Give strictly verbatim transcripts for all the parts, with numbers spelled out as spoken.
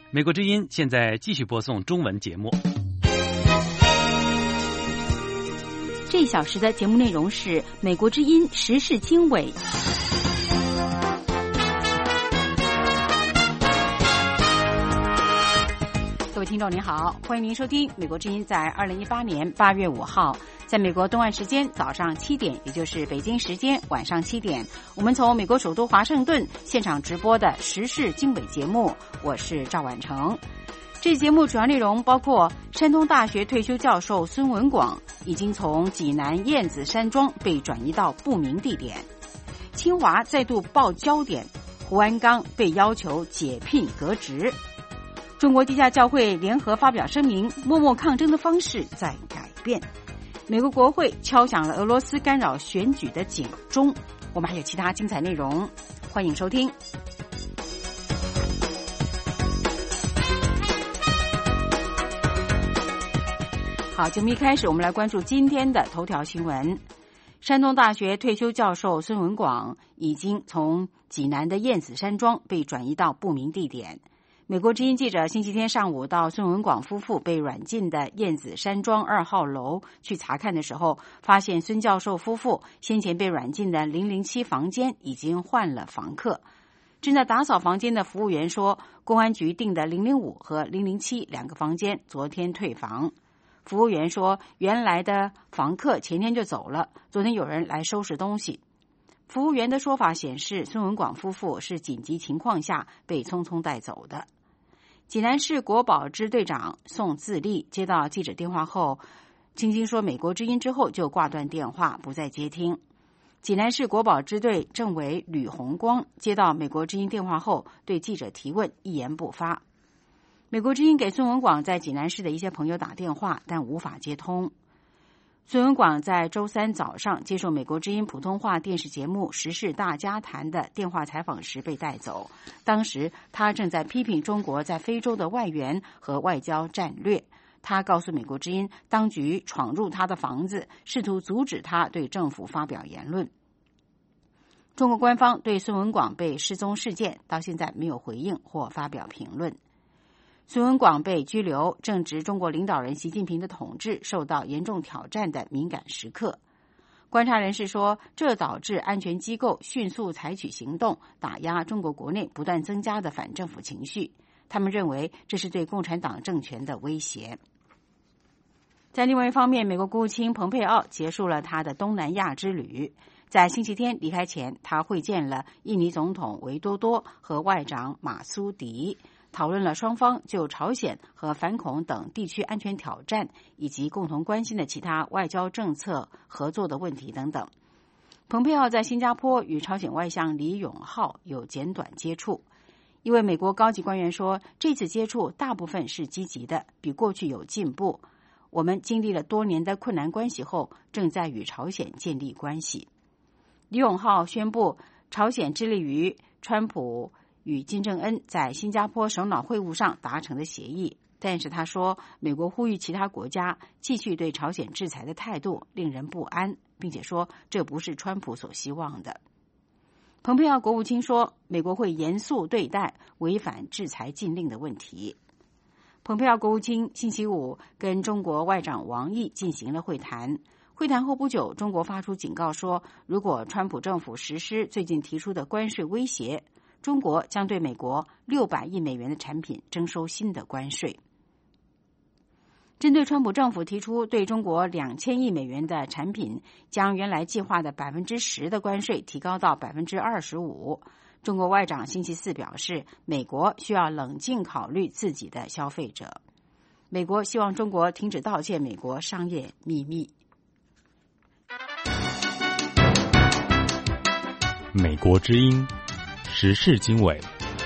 美国之音现在继续播送中文节目。 这一小时的节目内容是美国之音时事经纬。各位听众您好，欢迎您收听美国之音在二零一八年八月五号在美国东岸时间早上七点，也就是北京时间晚上七点，我们从美国首都华盛顿现场直播的时事经纬节目，我是赵婉成。这节目主要内容包括山东大学退休教授孙文广已经从济南燕子山庄被转移到不明地点，清华再度爆焦点，胡鞍钢被要求解聘革职，中国地下教会联合发表声明，默默抗争的方式在改变，美国国会敲响了俄罗斯干扰选举的警钟。我们还有其他精彩内容，欢迎收听。好，节目一开始我们来关注今天的头条新闻。山东大学退休教授孙文广已经从济南的燕子山庄被转移到不明地点。美国之音记者星期天上午到孙文广夫妇被软禁的燕子山庄二号楼去查看的时候，发现孙教授夫妇先前被软禁的零零七房间已经换了房客。正在打扫房间的服务员说，公安局订的零零五和零零七两个房间昨天退房。服务员说，原来的房客前天就走了，昨天有人来收拾东西。服务员的说法显示，孙文广夫妇是紧急情况下被匆匆带走的。济南市国保支队长宋自立接到记者电话后，轻轻说美国之音之后就挂断电话，不再接听。济南市国保支队政委吕红光接到美国之音电话后，对记者提问一言不发。美国之音给孙文广在济南市的一些朋友打电话，但无法接通。孙文广在周三早上接受美国之音普通话电视节目《时事大家谈》的电话采访时被带走，当时他正在批评中国在非洲的外援和外交战略。他告诉美国之音，当局闯入他的房子，试图阻止他对政府发表言论。中国官方对孙文广被失踪事件到现在没有回应或发表评论。孙文广被拘留，正值中国领导人习近平的统治受到严重挑战的敏感时刻。观察人士说，这导致安全机构迅速采取行动，打压中国国内不断增加的反政府情绪。他们认为这是对共产党政权的威胁。在另外一方面，美国国务卿蓬佩奥结束了他的东南亚之旅。在星期天离开前，他会见了印尼总统维多多和外长马苏迪，讨论了双方就朝鲜和反恐等地区安全挑战以及共同关心的其他外交政策合作的问题等等。蓬佩奥在新加坡与朝鲜外相李永浩有简短接触。一位美国高级官员说，这次接触大部分是积极的，比过去有进步。我们经历了多年的困难关系后，正在与朝鲜建立关系。李永浩宣布，朝鲜致力于川普与金正恩在新加坡首脑会晤上达成的协议，但是他说，美国呼吁其他国家继续对朝鲜制裁的态度令人不安，并且说这不是川普所希望的。蓬佩奥国务卿说，美国会严肃对待违反制裁禁令的问题。蓬佩奥国务卿星期五跟中国外长王毅进行了会谈。会谈后不久，中国发出警告说，如果川普政府实施最近提出的关税威胁，中国将对美国六百亿美元的产品征收新的关税。针对川普政府提出对中国两千亿美元的产品将原来计划的百分之十的关税提高到百分之二十五，中国外长星期四表示，美国需要冷静考虑自己的消费者。美国希望中国停止盗窃美国商业秘密。 美国之音时事经纬。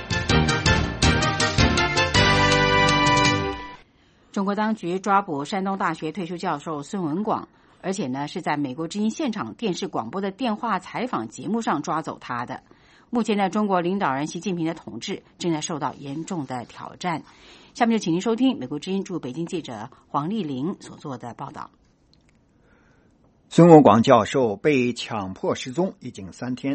中国当局抓捕山东大学退休教授孙文广，而且呢是在美国之音现场电视广播的电话采访节目上抓走他的。目前呢，中国领导人习近平的统治正在受到严重的挑战。下面就请您收听美国之音驻北京记者黄丽玲所做的报道。 孙文广教授被强迫失踪已经三天，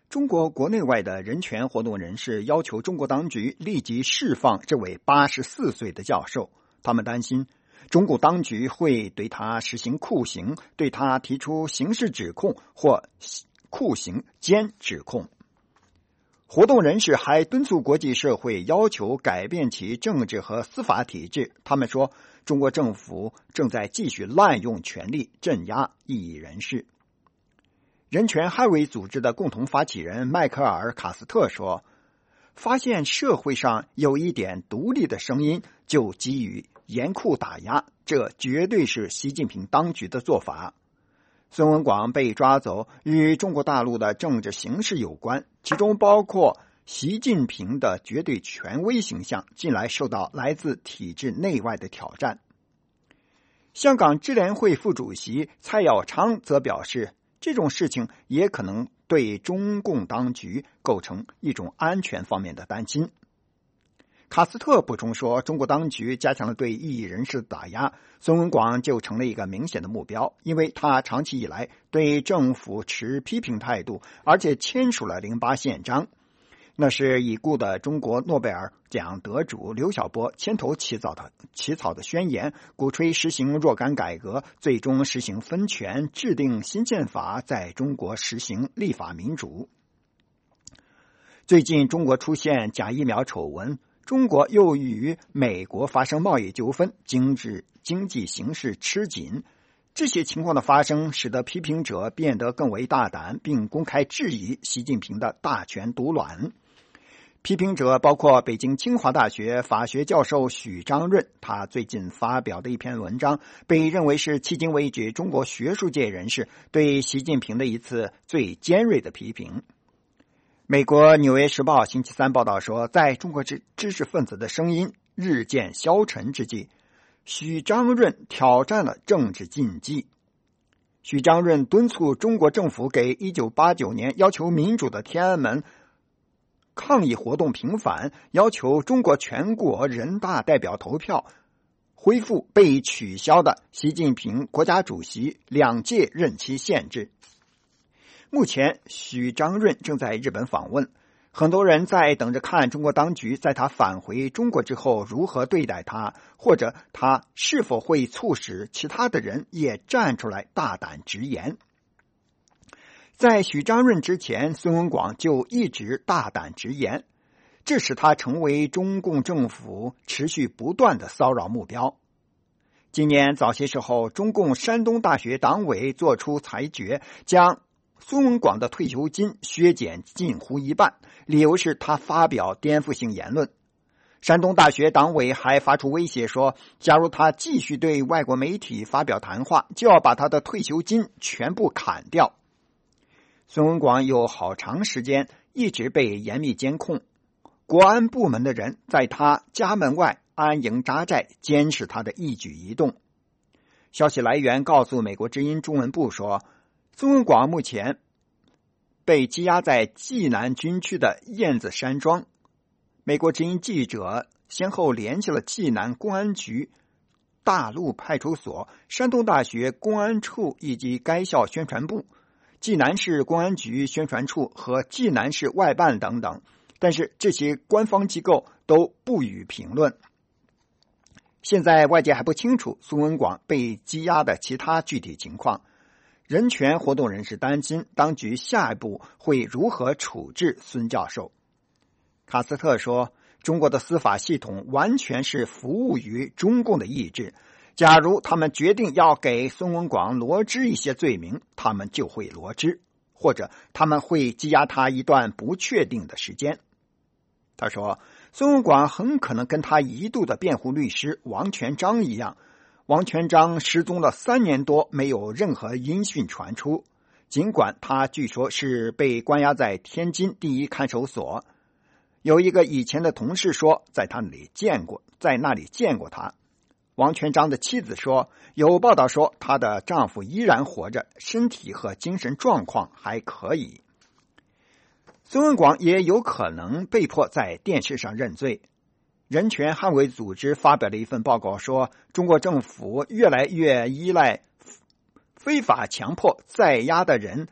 中国国内外的人权活动人士要求中国当局立即释放这位八十四岁的教授，他们担心中国当局会对他实行酷刑，对他提出刑事指控或酷刑兼指控。活动人士还敦促国际社会要求改变其政治和司法体制。他们说，中国政府正在继续滥用权力镇压异议人士。人权捍卫组织的共同发起人迈克尔·卡斯特说，发现社会上有一点独立的声音就给予严酷打压，这绝对是习近平当局的做法。孙文广被抓走与中国大陆的政治形势有关，其中包括习近平的绝对权威形象近来受到来自体制内外的挑战。香港支联会副主席蔡耀昌则表示，这种事情也可能对中共当局构成一种安全方面的担心。卡斯特补充说，中国当局加强了对异议人士的打压，孙文广就成了一个明显的目标，因为他长期以来对政府持批评态度，而且签署了零八宪章。那是已故的中国诺贝尔奖得主刘晓波牵头起草的起草的宣言，鼓吹实行若干改革，最终实行分权，制定新宪法，在中国实行立法民主。最近中国出现假疫苗丑闻，中国又与美国发生贸易纠纷，经济经济形势吃紧。这些情况的发生使得批评者变得更为大胆，并公开质疑习近平的大权独揽。批评者包括北京清华大学法学教授许章润，他最近发表的一篇文章被认为是迄今为止中国学术界人士对习近平的一次最尖锐的批评。美国《纽约时报》星期三报道说，在中国知知识分子的声音日渐消沉之际，许章润挑战了政治禁忌。许章润敦促中国政府给一九八九年要求民主的天安门抗议活动平反，要求中国全国人大代表投票恢复被取消的习近平国家主席两届任期限制。目前许章润正在日本访问，很多人在等着看中国当局在他返回中国之后如何对待他，或者他是否会促使其他的人也站出来大胆直言。在许章润之前，孙文广就一直大胆直言，这使他成为中共政府持续不断的骚扰目标。今年早些时候，中共山东大学党委作出裁决，将孙文广的退休金削减近乎一半，理由是他发表颠覆性言论。山东大学党委还发出威胁说，假如他继续对外国媒体发表谈话，就要把他的退休金全部砍掉。孙文广有好长时间一直被严密监控，国安部门的人在他家门外安营扎寨，监视他的一举一动。消息来源告诉美国之音中文部说，孙文广目前被羁押在济南军区的燕子山庄。美国之音记者先后联系了济南公安局、大陆派出所、山东大学公安处以及该校宣传部、济南市公安局宣传处和济南市外办等等，但是这些官方机构都不予评论。现在外界还不清楚孙文广被羁押的其他具体情况。人权活动人士担心当局下一步会如何处置孙教授。卡斯特说，中国的司法系统完全是服务于中共的意志，假如他们决定要给孙文广罗织一些罪名，他们就会罗织，或者他们会羁押他一段不确定的时间。他说，孙文广很可能跟他一度的辩护律师王全璋一样，王全璋失踪了三年多，没有任何音讯传出，尽管他据说是被关押在天津第一看守所。有一个以前的同事说，在他那里见过，在那里见过他。王全璋的妻子说，有报道说她的丈夫依然活着，身体和精神状况还可以。孙文广也有可能被迫在电视上认罪。人权捍卫组织发表了一份报告说，中国政府越来越依赖非法强迫在押的人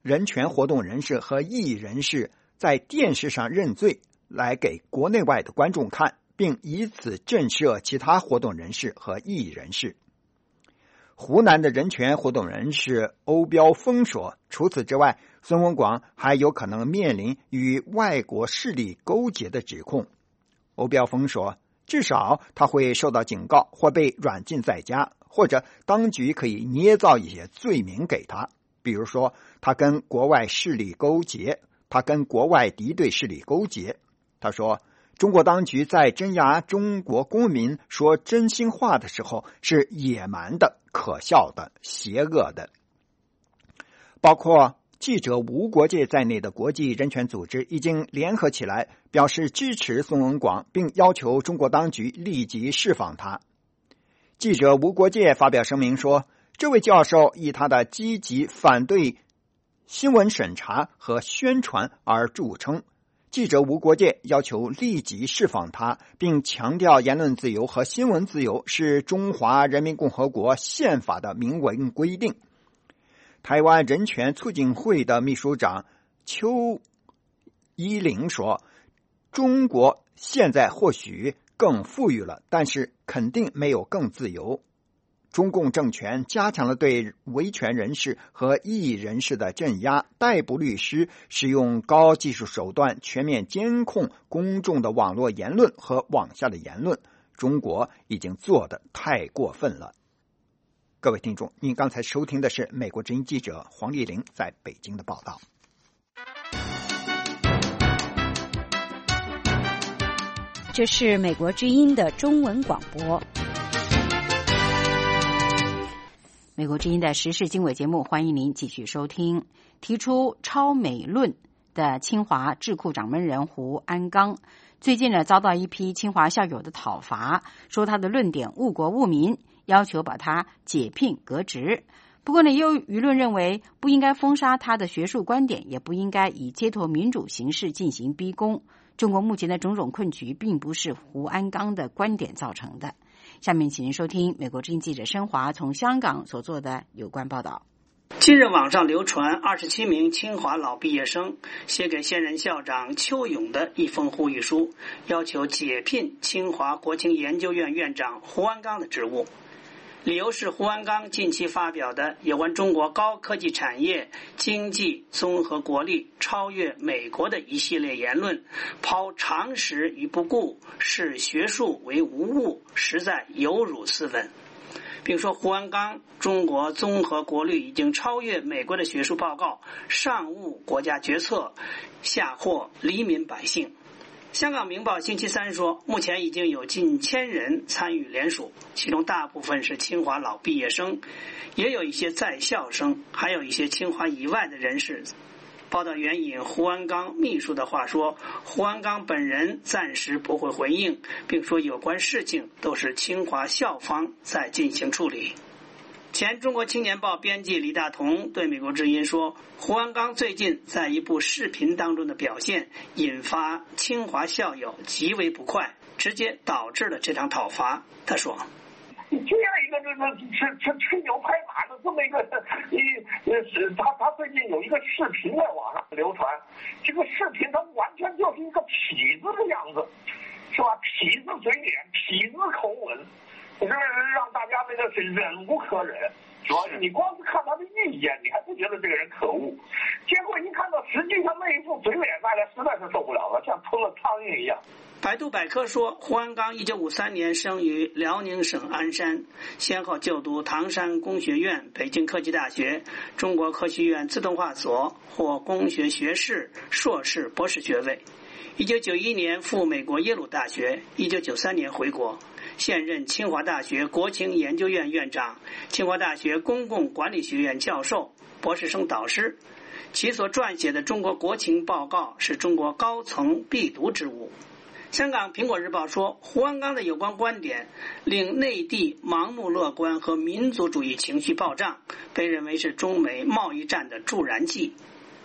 人权活动人士和异议人士在电视上认罪，来给国内外的观众看，并以此震慑其他活动人士和异议人士。湖南的人权活动人士欧标峰说，除此之外，孙文广还有可能面临与外国势力勾结的指控。欧标峰说，至少他会受到警告或被软禁在家，或者当局可以捏造一些罪名给他，比如说他跟国外势力勾结，他跟国外敌对势力勾结。他说，中国当局在镇压中国公民说真心话的时候是野蛮的、可笑的、邪恶的。包括记者无国界在内的国际人权组织已经联合起来表示支持孙文广，并要求中国当局立即释放他。记者无国界发表声明说，这位教授以他的积极反对新闻审查和宣传而著称。记者无国界要求立即释放他，并强调言论自由和新闻自由是中华人民共和国宪法的明文规定。台湾人权促进会的秘书长邱依玲说，中国现在或许更富裕了，但是肯定没有更自由。中共政权加强了对维权人士和异议人士的镇压，逮捕律师，使用高技术手段全面监控公众的网络言论和网下的言论。中国已经做得太过分了。各位听众，您刚才收听的是美国之音记者黄丽玲在北京的报道。 这是美国之音的中文广播。 美国之音的时事经纬节目，欢迎您继续收听。提出超美论的清华智库掌门人胡安刚，最近呢遭到一批清华校友的讨伐，说他的论点误国误民，要求把他解聘革职。不过呢，也有舆论认为不应该封杀他的学术观点，也不应该以街头民主形式进行逼宫。中国目前的种种困局，并不是胡安刚的观点造成的。下面请您收听美国之音记者申华从香港所做的有关报道。 近日网上流传二十七名清华老毕业生写给现任校长邱勇的一封呼吁书，要求解聘清华国情研究院院长胡安刚的职务。理由是胡安刚近期发表的有关中国高科技产业经济综合国力超越美国的一系列言论，抛常识于不顾，视学术为无物，实在有辱斯文。并说胡安刚中国综合国力已经超越美国的学术报告，上误国家决策，下祸黎民百姓。香港明报星期三说，目前已经有近千人参与联署，其中大部分是清华老毕业生，也有一些在校生，还有一些清华以外的人士。报道援引胡安刚秘书的话说，胡安刚本人暂时不会回应，并说有关事情都是清华校方在进行处理。前中国青年报编辑李大同对美国之音说，胡安刚最近在一部视频当中的表现引发清华校友极为不快，直接导致了这场讨伐。他说， 这样一个这个吹吹吹牛拍马的这么一个一是他他最近有一个视频在网上流传，这个视频他完全就是一个痞子的样子，是吧？痞子嘴脸，痞子口吻，是让大家那个是忍无可忍。主要是你光是看他的意见，你还不觉得这个人可恶，结果一看到实际上那一副嘴脸，大家实在是受不了了，像吞了苍蝇一样。 百度百科说，胡安刚一九五三年生于辽宁省鞍山，先后就读唐山工学院、北京科技大学、中国科学院自动化所，获工学学士、硕士、博士学位。一九九一年赴美国耶鲁大学，一九九三年回国，现任清华大学国情研究院院长、清华大学公共管理学院教授、博士生导师。其所撰写的《中国国情报告》是中国高层必读之物。香港苹果日报说，胡安刚的有关观点令内地盲目乐观和民族主义情绪暴涨，被认为是中美贸易战的助燃剂。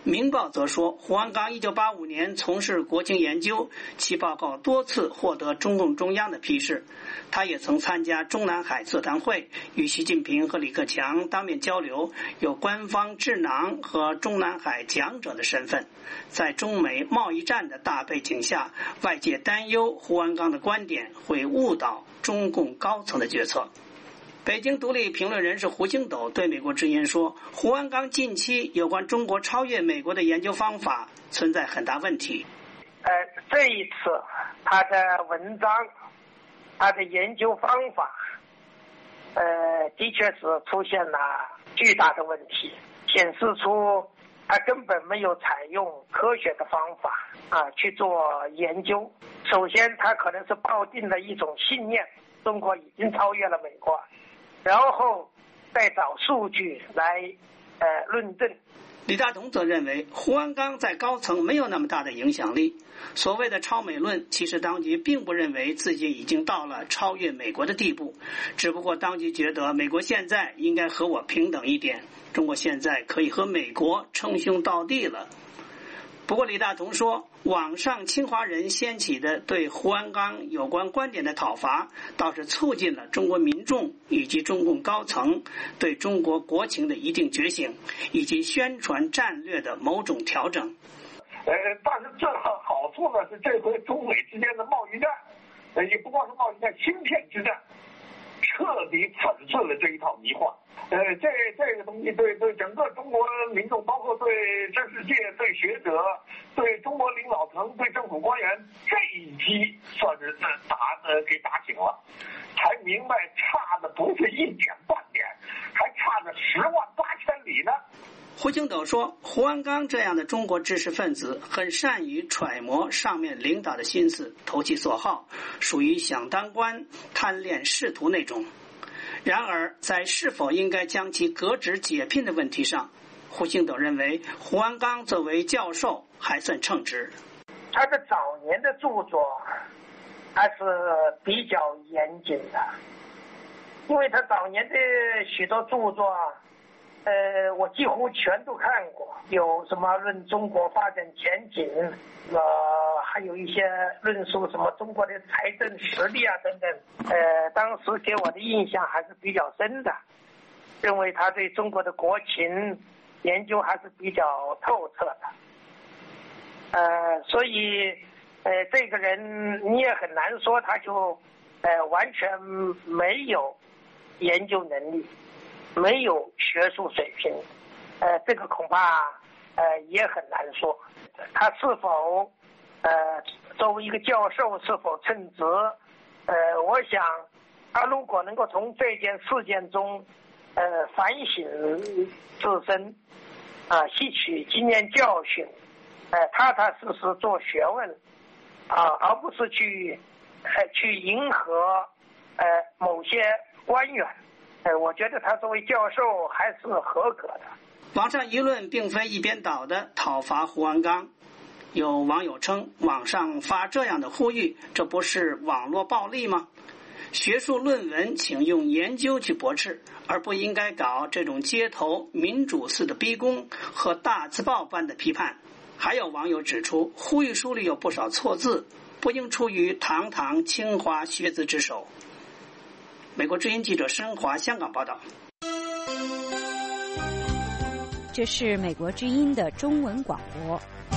明报则说，胡鞍钢一九八五年从事国情研究，其报告多次获得中共中央的批示。他也曾参加中南海座谈会，与习近平和李克强当面交流，有官方智囊和中南海讲者的身份。在中美贸易战的大背景下，外界担忧胡鞍钢的观点会误导中共高层的决策。北京独立评论人士胡星斗对美国之音说，胡鞍钢近期有关中国超越美国的研究方法存在很大问题。 呃，这一次他的文章，他的研究方法，呃，的确是出现了巨大的问题，显示出他根本没有采用科学的方法啊去做研究。首先，他可能是抱定了一种信念，中国已经超越了美国。然后再找数据来呃论证。 李大同则认为，胡鞍钢在高层没有那么大的影响力。所谓的超美论，其实当局并不认为自己已经到了超越美国的地步，只不过当局觉得美国现在应该和我平等一点，中国现在可以和美国称兄道弟了。不过李大同说，网上清华人掀起的对胡鞍钢有关观点的讨伐，倒是促进了中国民众以及中共高层对中国国情的一定觉醒，以及宣传战略的某种调整。 呃，但是这好处呢是这回中美之间的贸易战，呃，也不光是贸易战，芯片之战，彻底粉碎了这一套迷幻。呃，这这个东西对对整个中国民众，包括对知识界、对学者、对中国领导层、对政府官员，这一击算是打呃给打醒了，才明白差的不是一点半点，还差着十万八千里呢。 胡星斗说，胡鞍钢这样的中国知识分子很善于揣摩上面领导的心思，投其所好，属于想当官、贪恋仕途那种。然而，在是否应该将其革职解聘的问题上，胡星斗认为胡鞍钢作为教授还算称职。 他的早年的著作还是比较严谨的，因为他早年的许多著作呃，我几乎全都看过，有什么论中国发展前景，呃，还有一些论述什么中国的财政实力啊等等，呃，当时给我的印象还是比较深的，认为他对中国的国情研究还是比较透彻的，呃，所以呃，这个人你也很难说他就呃完全没有研究能力。没有学术水平，呃，这个恐怕呃也很难说。他是否呃作为一个教授是否称职？呃，我想他如果能够从这件事件中呃反省自身，啊、呃，吸取经验教训，呃，踏踏实实做学问，啊、呃，而不是去呃去迎合呃某些官员。呃，我觉得他作为教授还是合格的。 网上舆论并非一边倒的讨伐胡鞍钢，有网友称，网上发这样的呼吁，这不是网络暴力吗？学术论文请用研究去驳斥，而不应该搞这种街头民主式的逼宫和大字报般的批判。还有网友指出，呼吁书里有不少错字，不应出于堂堂清华学子之手。美国之音记者申华香港报道。 这是美国之音的中文广播。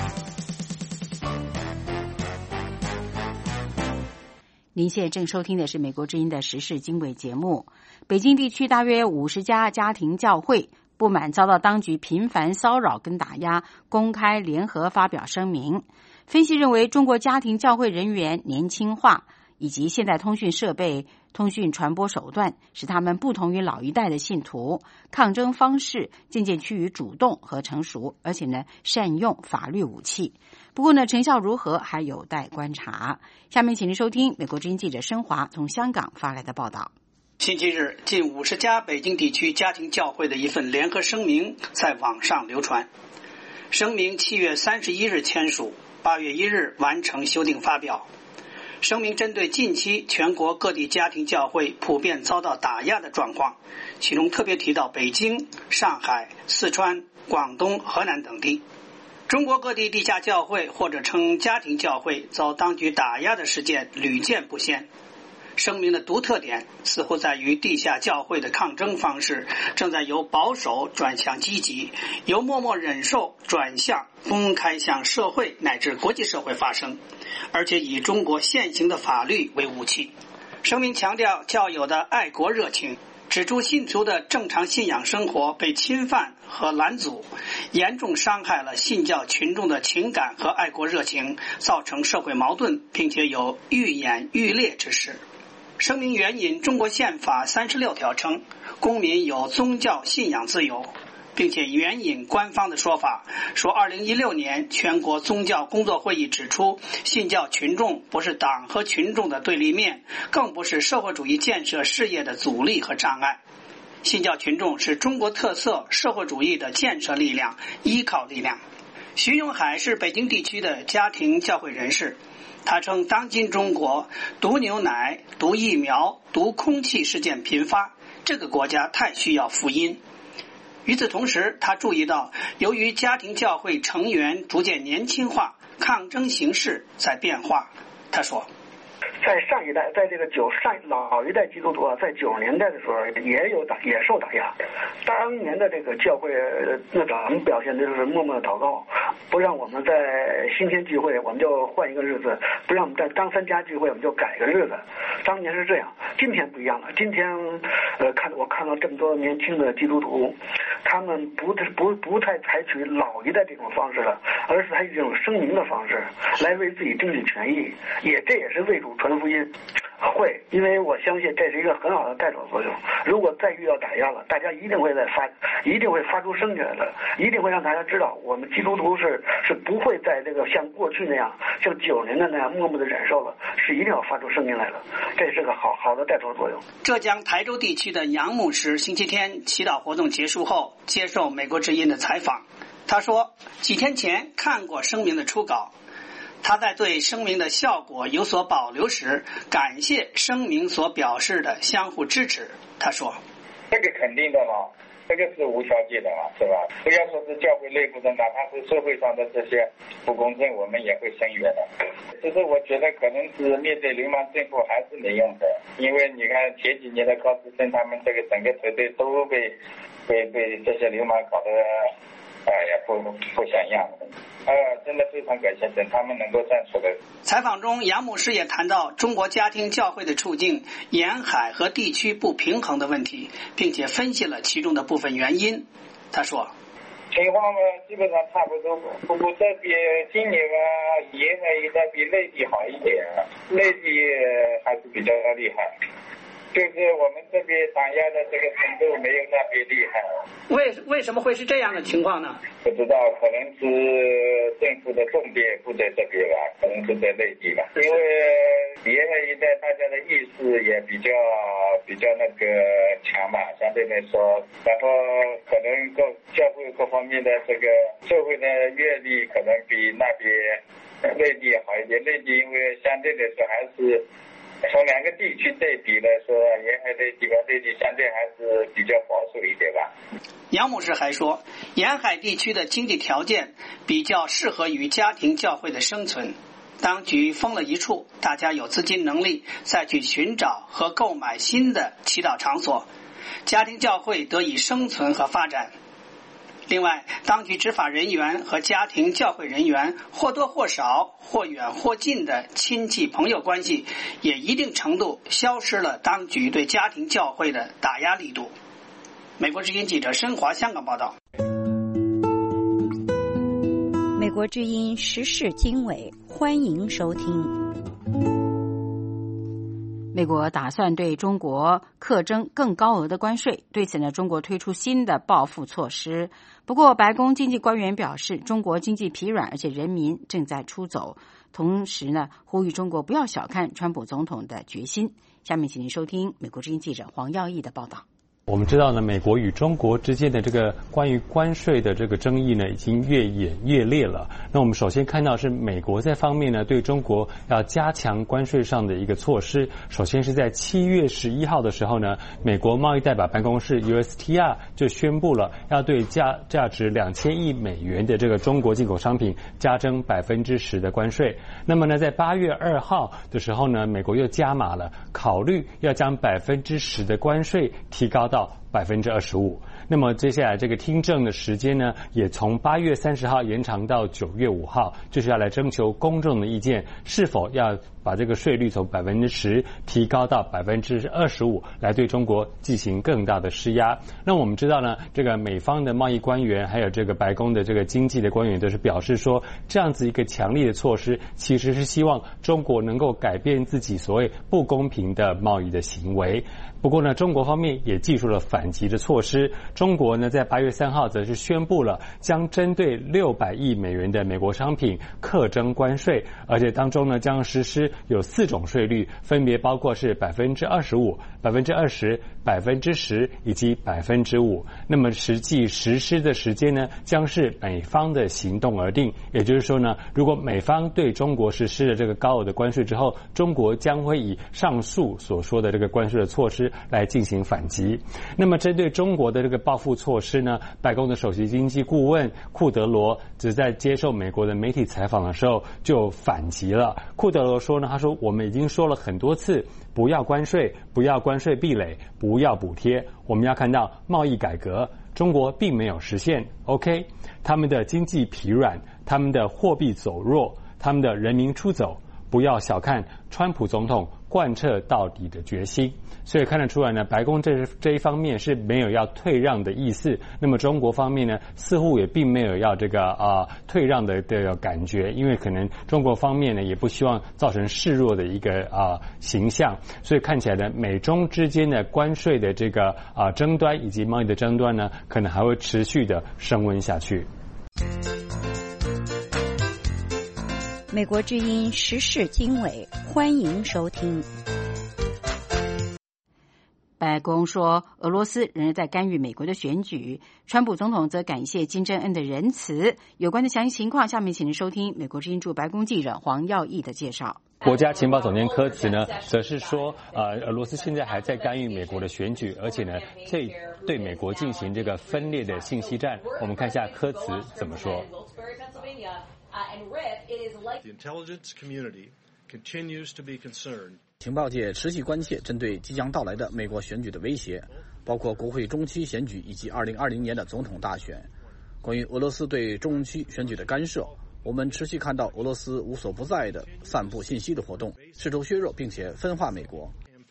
您现在正收听的是美国之音的时事经纬节目。北京地区大约五十家家庭教会不满遭到当局频繁骚扰跟打压，公开联合发表声明。分析认为，中国家庭教会人员年轻化以及现代通讯设备、通讯传播手段，使他们不同于老一代的信徒，抗争方式渐渐趋于主动和成熟，而且呢，善用法律武器。不过呢，成效如何还有待观察。下面请您收听美国之音记者申华从香港发来的报道。 星期日，近五十家北京地区家庭教会的一份联合声明在网上流传。声明七月三十一日签署，八月一日完成修订发表。声明针对近期全国各地家庭教会普遍遭到打压的状况，其中特别提到北京、上海、四川、广东、河南等地。 中国各地地下教会或者称家庭教会遭当局打压的事件屡见不鲜。声明的独特点似乎在于地下教会的抗争方式正在由保守转向积极，由默默忍受转向公开向社会乃至国际社会发声，而且以中国现行的法律为武器。声明强调教友的爱国热情，指出信徒的正常信仰生活被侵犯和拦阻，严重伤害了信教群众的情感和爱国热情，造成社会矛盾，并且有愈演愈烈之势。声明援引中国宪法三十六条称，公民有宗教信仰自由，并且援引官方的说法，说二零一六年全国宗教工作会议指出，信教群众不是党和群众的对立面，更不是社会主义建设事业的阻力和障碍。信教群众是中国特色社会主义的建设力量、依靠力量。徐永海是北京地区的家庭教会人士，他称当今中国毒牛奶、毒疫苗、毒空气事件频发，这个国家太需要福音。与此同时，他注意到由于家庭教会成员逐渐年轻化，抗争形势在变化。他说， 在上一代，在这个九上老一代基督徒啊，在九十年代的时候也有打，也受打压。当年的这个教会那咱们表现的就是默默的祷告，不让我们在新天聚会，我们就换一个日子；不让我们在张三家聚会，我们就改个日子。当年是这样，今天不一样了。今天，呃，看我看到这么多年轻的基督徒，他们不不不太采取老一代这种方式了，而是采取这种声明的方式来为自己争取权益，也这也是为主传福音。会，因为我相信这是一个很好的带头作用。如果再遇到打压了，大家一定会再发，一定会发出声起来的，一定会让大家知道，我们基督徒是是不会在这个像过去那样，像九十年代那样默默的忍受了，是一定要发出声音来的。这是个好好的带头作用。 浙江台州地区的杨牧师星期天祈祷活动结束后接受美国之音的采访，他说，几天前看过声明的初稿。他在对声明的效果有所保留时，感谢声明所表示的相互支持。他说， 这个肯定的嘛，这个是无条件的嘛，是吧？不要说是教会内部的，哪怕是社会上的这些不公正，我们也会声援的。其实我觉得可能是面对流氓政府还是没用的，因为你看前几年的高志森他们这个整个团队都被被被这些流氓搞得哎呀，不不像样的，呃，真的非常感谢他们能够站出来。 采访中，杨牧师也谈到中国家庭教会的处境、沿海和地区不平衡的问题，并且分析了其中的部分原因。他说， 情况嘛，基本上差不多，不过这边今年啊，沿海一带比内地好一点，内地还是比较厉害。就是我们这边打压的这个程度没有那边厉害。 为为什么会是这样的情况呢？ 不知道，可能是政府的重点不在这边吧，可能是在内地吧。因为沿海一带大家的意识也比较比较那个强嘛，相对来说，然后可能各教会各方面的这个社会的阅历可能比那边内地好一点。内地因为相对来说还是。从两个地区对比来说，沿海的地方内地相对还是比较保守一点吧。 杨牧师还说，沿海地区的经济条件比较适合于家庭教会的生存。当局封了一处，大家有资金能力再去寻找和购买新的祈祷场所，家庭教会得以生存和发展。另外，当局执法人员和家庭教会人员或多或少、或远或近的亲戚朋友关系，也一定程度消失了当局对家庭教会的打压力度。美国之音记者申华香港报道。 美国之音时事经纬，欢迎收听。 美国打算对中国课征更高额的关税，对此呢，中国推出新的报复措施。不过，白宫经济官员表示，中国经济疲软，而且人民正在出走。同时呢，呼吁中国不要小看川普总统的决心。下面请您收听美国之音记者黄耀义的报道。 我们知道呢，美国与中国之间的这个关于关税的这个争议呢，已经越演越烈了。那我们首先看到是美国在方面呢，对中国要加强关税上的一个措施。首先是在七月十一号的时候呢，美国贸易代表办公室 U S T R 就宣布了要对价价值两千亿美元的这个中国进口商品加征百分之十的关税。那么呢，在八月二号的时候呢，美国又加码了，考虑要将百分之十的关税提高到到百分之二十五。那么接下来这个听证的时间呢，也从八月三十号延长到九月五号，就是要来征求公众的意见，是否要把这个税率从百分之十提高到百分之二十五，来对中国进行更大的施压。那我们知道呢，这个美方的贸易官员还有这个白宫的这个经济的官员都是表示说，这样子一个强力的措施，其实是希望中国能够改变自己所谓不公平的贸易的行为。不过呢，中国方面也祭出了反击的措施。中国呢，在八月三号则是宣布了将针对六百亿美元的美国商品课征关税，而且当中呢将实施有四种税率，分别包括是百分之二十五、百分之二十、百分之十以及百分之五。那么实际实施的时间呢，将是美方的行动而定。也就是说呢，如果美方对中国实施了这个高额的关税之后，中国将会以上述所说的这个关税的措施来进行反击。那么针对中国的这个报复措施呢，白宫的首席经济顾问库德罗只在接受美国的媒体采访的时候就反击了。库德罗说呢，他说我们已经说了很多次，不要关税，不要关税壁垒，不要补贴，我们要看到贸易改革，中国并没有实现。 OK， 他们的经济疲软，他们的货币走弱，他们的人民出走，不要小看川普总统贯彻到底的决心。所以看得出来呢，白宫这这一方面是没有要退让的意思，那么中国方面呢，似乎也并没有要这个啊、呃、退让的这个感觉，因为可能中国方面呢也不希望造成示弱的一个啊、呃、形象，所以看起来呢，美中之间的关税的这个啊、呃、争端以及贸易的争端呢，可能还会持续的升温下去。 美国之音时事经纬，欢迎收听。 白宫说，俄罗斯仍然在干预美国的选举。川普总统则感谢金正恩的仁慈。有关的详细情况，下面请您收听美国之音驻白宫记者黄耀义的介绍。 国家情报总监科茨呢，则是说，呃，俄罗斯现在还在干预美国的选举，而且呢，这对美国进行这个分裂的信息战。我们看一下科茨怎么说。 The intelligence community continues to be concerned. 情报界持续关切针对即将到来的美国选举的威胁，包括国会中期选举以及二零二零年的总统大选。关于俄罗斯对中期选举的干涉，我们持续看到俄罗斯无所不在的散布信息的活动，试图削弱并且分化美国。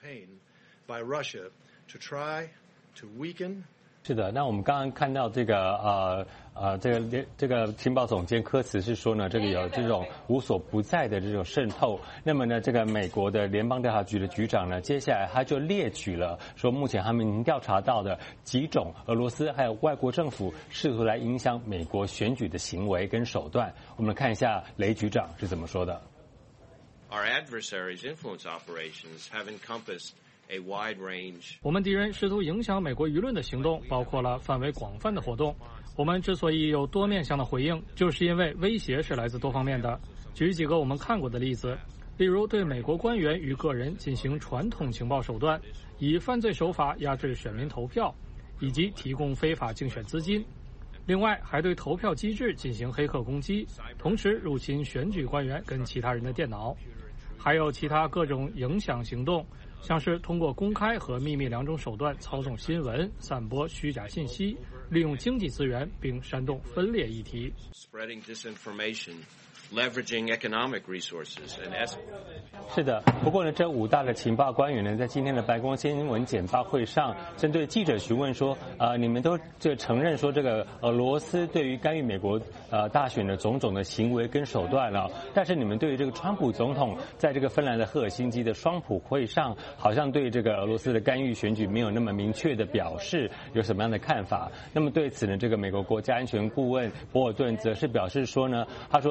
是的，那我们刚刚看到这个呃呃这个这个情报总监科茨是说呢，这个有这种无所不在的这种渗透。那么呢，这个美国的联邦调查局的局长呢，接下来他就列举了说，目前他们已经调查到的几种俄罗斯还有外国政府试图来影响美国选举的行为跟手段。我们看一下雷局长是怎么说的。 Our adversaries' influence operations have encompassed a wide range. 我们敌人试图影响美国舆论的行动包括了范围广泛的活动。我们之所以有多面向的回应，就是因为威胁是来自多方面的。举几个我们看过的例子，例如对美国官员与个人进行传统情报手段，以犯罪手法压制选民投票，以及提供非法竞选资金。另外，还对投票机制进行黑客攻击，同时入侵选举官员跟其他人的电脑。还有其他各种影响行动，像是通过公开和秘密两种手段操纵新闻、散播虚假信息，利用经济资源并煽动分裂议题。 Spreading disinformation, leveraging economic resources and 是的，不过呢，这五大的情报官员呢，在今天的白宫新闻简报会上，针对记者询问说，呃，你们都这承认说这个俄罗斯对于干预美国呃大选的种种的行为跟手段了，但是你们对于这个川普总统在这个芬兰的赫尔辛基的双普会上，好像对这个俄罗斯的干预选举没有那么明确的表示，有什么样的看法？那么对此呢，这个美国国家安全顾问博尔顿则是表示说呢，他说川普总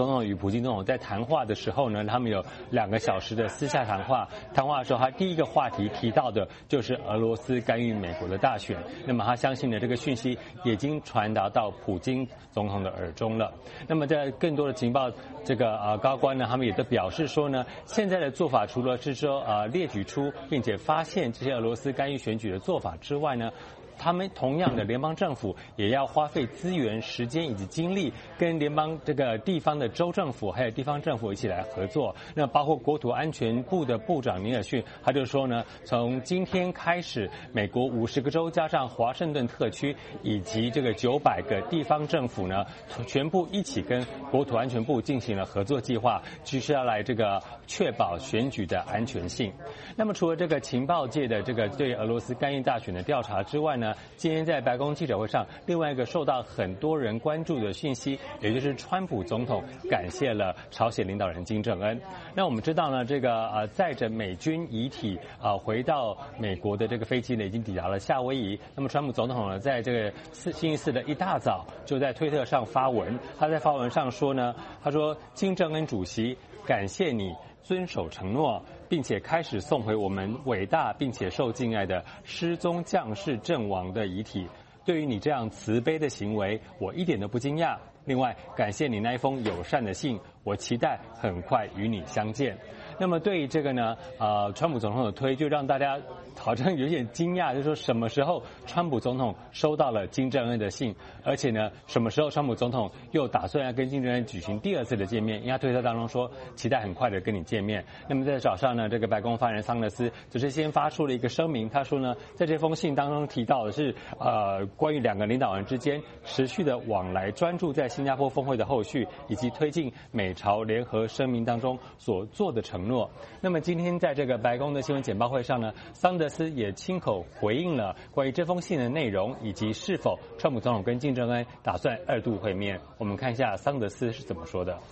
总统与普京总统在谈话的时候呢，他们有两个小时的私下谈话。谈话的时候，他第一个话题提到的就是俄罗斯干预美国的大选。那么他相信呢，这个讯息已经传达到普京总统的耳中了。那么在更多的情报，这个呃高官呢，他们也都表示说呢，现在的做法除了是说呃列举出并且发现这些俄罗斯干预选举的做法之外呢，他们同样的联邦政府也要花费资源、时间以及精力，跟联邦这个地方的州政府还有地方政府一起来合作。那包括国土安全部的部长尼尔逊，他就说呢，从今天开始，美国五十个州加上华盛顿特区以及这个九百个地方政府呢，全部一起跟国土安全部进行了合作计划，就是要来这个确保选举的安全性。那么除了这个情报界的这个对俄罗斯干预大选的调查之外呢，今天在白宫记者会上，另外一个受到很多人关注的讯息，也就是川普总统感谢了朝鲜领导人金正恩。那我们知道呢，这个呃载着美军遗体啊、呃、回到美国的这个飞机呢，已经抵达了夏威夷。那么川普总统呢，在这个四星期四的一大早就在推特上发文，他在发文上说呢，他说金正恩主席，感谢你遵守承诺，并且开始送回我们伟大并且受敬爱的失踪将士阵亡的遗体。对于你这样慈悲的行为，我一点都不惊讶。另外，感谢你那一封友善的信，我期待很快与你相见。那么对于这个呢，呃，川普总统的推，就让大家好像有点惊讶，就是说什么时候川普总统收到了金正恩的信，而且呢，什么时候川普总统又打算要跟金正恩举行第二次的见面？因为他推特当中说，期待很快的跟你见面。那么在早上呢，这个白宫发言人桑德斯只是先发出了一个声明，他说呢，在这封信当中提到的是，呃，关于两个领导人之间持续的往来，专注在新加坡峰会的后续，以及推进美朝联合声明当中所做的承诺。那么今天在这个白宫的新闻简报会上呢，桑德斯也亲口回应了关于这封信的内容，以及是否川普总统跟金正恩打算二度会面。我们看一下桑德斯是怎么说的。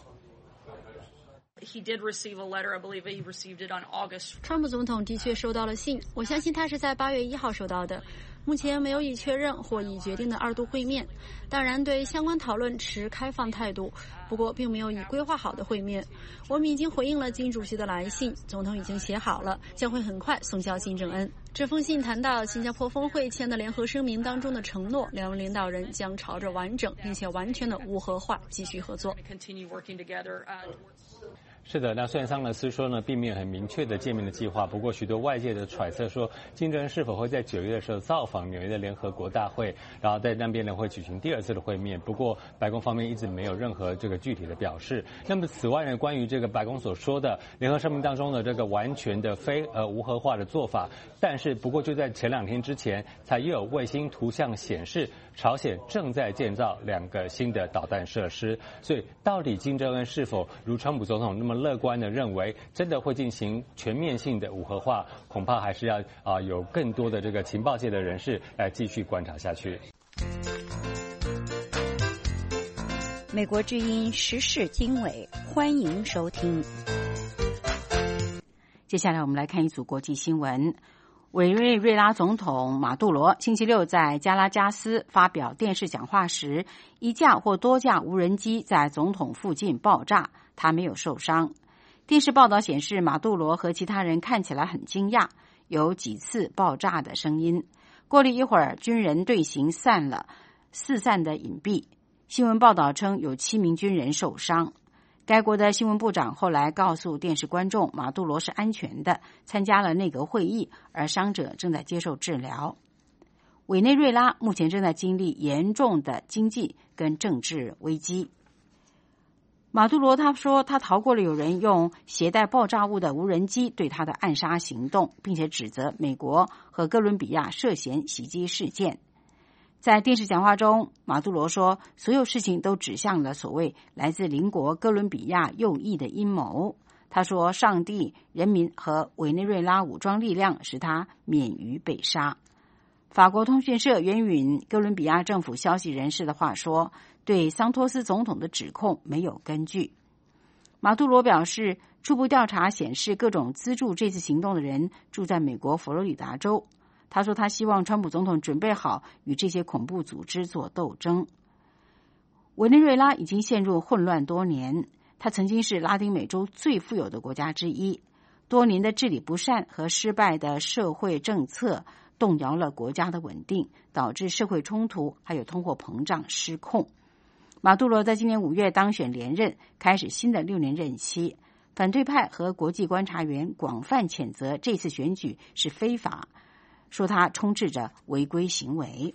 He did receive a letter. I believe he received it on August. 川普总统的确收到了信，我相信他是在八月一号收到的。目前没有已确认或已决定的二度会面，当然对相关讨论持开放态度，不过并没有已规划好的会面。我们已经回应了金主席的来信，总统已经写好了，将会很快送交金正恩。这封信谈到新加坡峰会签的联合声明当中的承诺，两位领导人将朝着完整并且完全的无核化继续合作。 是的，那虽然桑德斯说呢，并没有很明确的见面的计划，不过许多外界的揣测说，金正恩是否会在九月的时候造访纽约的联合国大会，然后在那边呢会举行第二次的会面。不过白宫方面一直没有任何这个具体的表示。那么此外呢，关于这个白宫所说的联合声明当中的这个完全的非呃无核化的做法，但是不过就在前两天之前，才又有卫星图像显示，朝鲜正在建造两个新的导弹设施。所以到底金正恩是否如川普总统那么乐观的认为真的会进行全面性的无核化，恐怕还是要啊、呃、有更多的这个情报界的人士来继续观察下去。 美国之音时事经纬，欢迎收听。 接下来我们来看一组国际新闻。委内瑞拉总统马杜罗星期六在加拉加斯发表电视讲话时，一架或多架无人机在总统附近爆炸，他没有受伤。电视报道显示，马杜罗和其他人看起来很惊讶，有几次爆炸的声音。过了一会儿，军人队形散了，四散的隐蔽。新闻报道称有七名军人受伤。该国的新闻部长后来告诉电视观众，马杜罗是安全的，参加了内阁会议，而伤者正在接受治疗。委内瑞拉目前正在经历严重的经济跟政治危机。马杜罗他说，他逃过了有人用携带爆炸物的无人机对他的暗杀行动，并且指责美国和哥伦比亚涉嫌袭击事件。在电视讲话中，马杜罗说，所有事情都指向了所谓来自邻国哥伦比亚右翼的阴谋。他说，上帝、人民和委内瑞拉武装力量使他免于被杀。法国通讯社援引哥伦比亚政府消息人士的话说，对桑托斯总统的指控没有根据。马杜罗表示，初步调查显示，各种资助这次行动的人住在美国佛罗里达州。他说，他希望川普总统准备好与这些恐怖组织做斗争。委内瑞拉已经陷入混乱多年， 它曾经是拉丁美洲最富有的国家之一。多年的治理不善和失败的社会政策动摇了国家的稳定，导致社会冲突还有通货膨胀失控。马杜罗在今年五月当选连任，开始新的六年任期。反对派和国际观察员广泛谴责这次选举是非法，说它充斥着违规行为。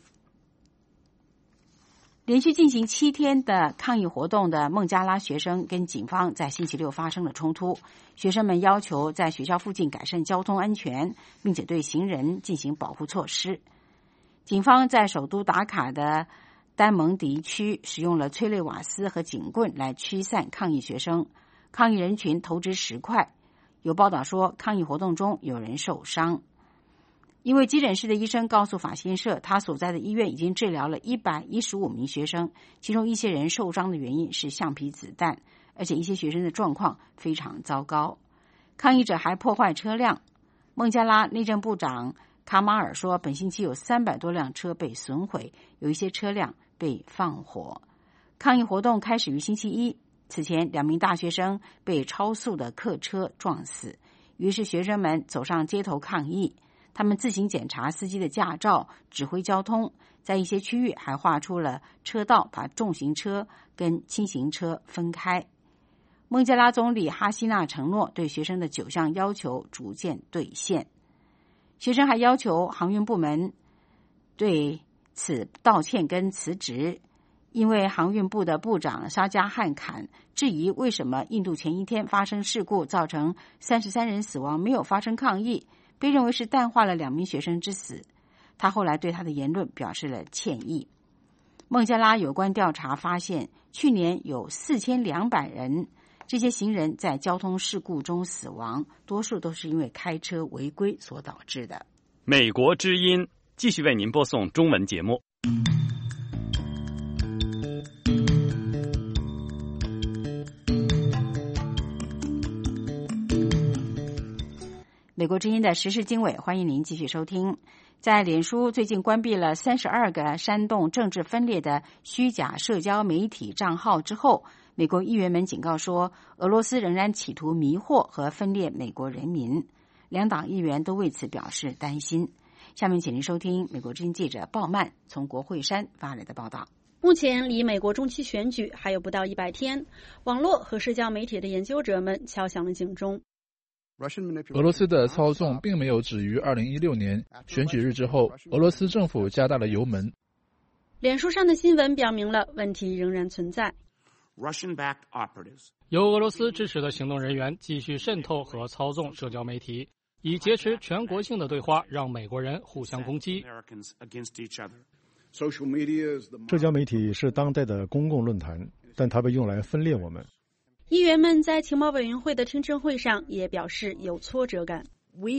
连续进行七天的抗议活动的孟加拉学生跟警方在星期六发生了冲突，学生们要求在学校附近改善交通安全，并且对行人进行保护措施。警方在首都达卡的丹蒙迪区使用了催泪瓦斯和警棍来驱散抗议学生，抗议人群投掷石块。有报道说，抗议活动中有人受伤。一位急诊室的医生告诉法新社，他所在的医院已经治疗了一百一十五名学生，其中一些人受伤的原因是橡皮子弹，而且一些学生的状况非常糟糕。抗议者还破坏车辆。孟加拉内政部长卡马尔说，本星期有三百多辆车被损毁，有一些车辆被放火。抗议活动开始于星期一，此前两名大学生被超速的客车撞死，于是学生们走上街头抗议。他们自行检查司机的驾照，指挥交通，在一些区域还画出了车道，把重型车跟轻型车分开。孟加拉总理哈希纳承诺对学生的九项要求逐渐兑现。学生还要求航运部门对此道歉跟辞职，因为航运部的部长沙加汉坎质疑为什么印度前一天发生事故造成三十三人死亡没有发生抗议，被认为是淡化了两名学生之死。他后来对他的言论表示了歉意。孟加拉有关调查发现，去年有四千两百人，这些行人在交通事故中死亡，多数都是因为开车违规所导致的。 美国之音继续为您播送中文节目。 美国之音的时事经纬，欢迎您继续收听。在脸书最近关闭了三十二个煽动政治分裂的虚假社交媒体账号之后，美国议员们警告说，俄罗斯仍然企图迷惑和分裂美国人民。两党议员都为此表示担心。下面请您收听美国之音记者鲍曼从国会山发来的报道。 目前离美国中期选举还有不到一百天，网络和社交媒体的研究者们敲响了警钟。 俄罗斯的操纵并没有止于二零一六年选举日之后，俄罗斯政府加大了油门。 脸书上的新闻表明了问题仍然存在。 由俄罗斯支持的行动人员继续渗透和操纵社交媒体，以劫持全国性的对话，让美国人互相攻击。 社交媒体是当代的公共论坛，但它被用来分裂我们。 议员们在情报委员会的听证会上也表示有挫折感。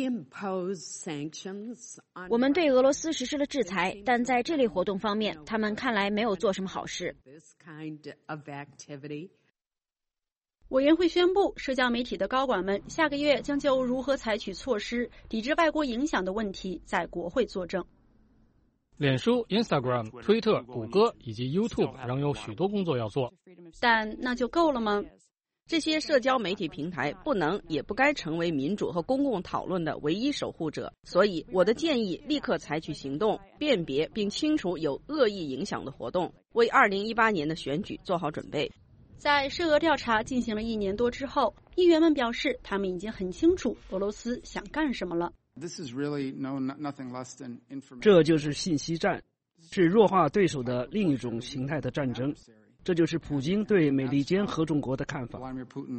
我们对俄罗斯实施了制裁，但在这类活动方面，他们看来没有做什么好事。 委员会宣布，社交媒体的高管们下个月将就如何采取措施抵制外国影响的问题在国会作证。 脸书、Instagram、推特、谷歌以及 YouTube 仍有许多工作要做， 但那就够了吗？ 这些社交媒体平台不能也不该成为民主和公共讨论的唯一守护者，所以我的建议立刻采取行动，辨别并清除有恶意影响的活动，为二零一八年的选举做好准备。 在涉俄调查进行了一年多之后，议员们表示他们已经很清楚俄罗斯想干什么了。 这就是信息战，是弱化对手的另一种形态的战争。这就是普京对美利坚合众国的看法。